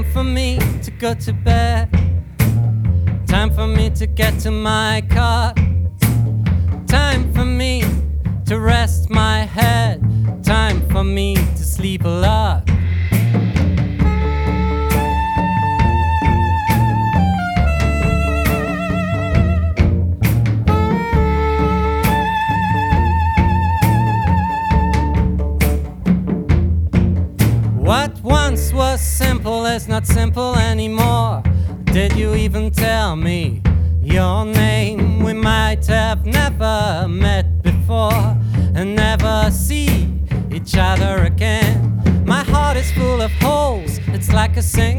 Time for me to go to bed. Time for me to get to my car. Time for me to rest my head. Time for me to sleep a lot. What once was simple is not simple anymore. Did you even tell me your name? We might have never met before and never see each other again. My heart is full of holes, it's like a single